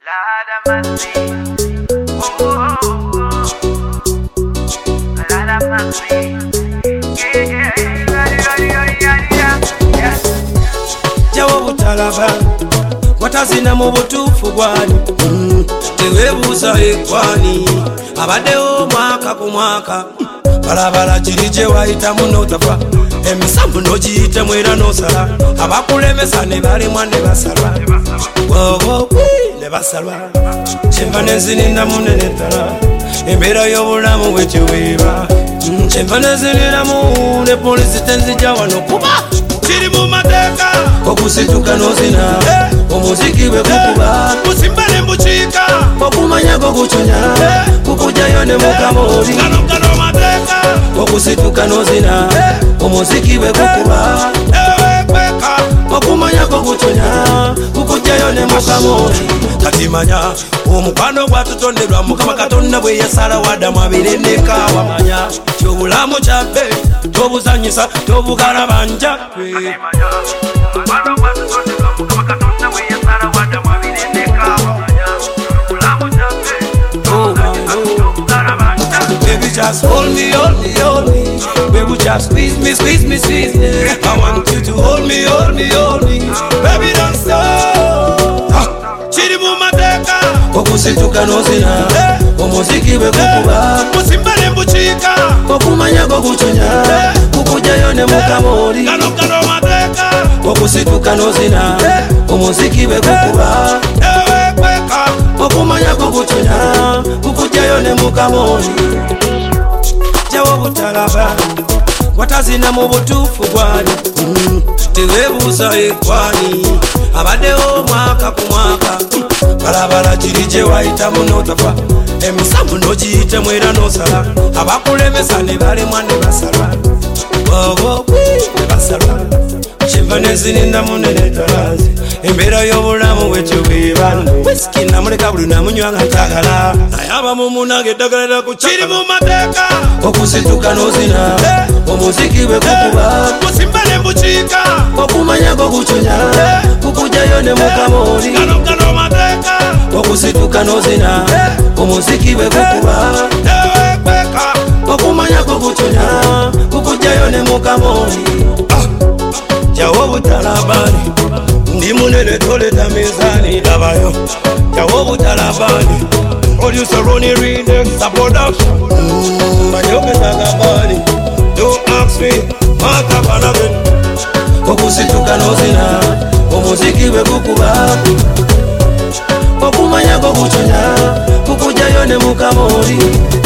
Jawo butalaba watazina mu butuufu gwani teweebuuza ekwani abaddewo mwaka ku mwaka balabala kiri gye wayitamu n'otafa emisanvu n'ogiyitemu era n'osala abakulemesa ne balimwa ne basalwa ne basalwa kyenva nenziniramu nenetala embeera y'obulamu bwetyo bweba kyenva nenziniramu ne polisi tenzijja wano kuba kiri mu mateeka okusituka n'ozina omuziki bwe gukuba kusimba ne mbukiika okumanya goguconya kukujjayo ne mukamoli gano mateeka okusituka n'ozina omuziki bwe gukuba okumanya goguconya kukujjayo ne mukamoli kati manya omukwano gwatutonderwa mukama katonda bwe yasala wadamu abirendeka wamanya kyobulamu kyaffe tobuzanyisa tobugalabanja Baby, just hold me, hold me, hold me. Baby, just squeeze me, squeeze me, squeeze me. I want you to hold me, hold me, hold me. Baby, don't stop. Chiri mu mateka okusituka n'ozina omuziki bwe gukuba kusimba ne mbukiika okumanya goguconya kukujjayo ne mukamoli gano mateeka okusituka n'ozina omuziki bwe gukuba okumanya goguconya kukujjayo ne mukamoli jawo butalaba watazina mu butuufu gwani teweebuuza ekwani abaddewo mwaka ku mwaka balabala kiri gye wayitamu n'otafa emisanvu n'ogiyitemu era n'osala abakulemesa ne balimwa ne basalwa ne basalwa kyenva nenziniramu nenetalazi embeera y'obulamu bwetyo bweba wisiki namuleka buli namunywa nga ntagala naye abamu munange eddagala lyaku kiri mu mateeka okusituka n'ozina omuziki bwe gukuba kusimba ne mbukiika okumanya goguconya kukujjayo ne mukamoli gano mateeka okusituka n'ozina omuziki bwe gukuba okumanya goguconya kukujjayo ne mukamoli jawo butalabani ndi munene toleta mizani labayo jawo butalabani producer Ronnie Redex production manyogetagabani don't ask me mata banaben okusituka n'ozina omuziki bwe gukuba okumanya goguconya kukujjayo ne mukamoli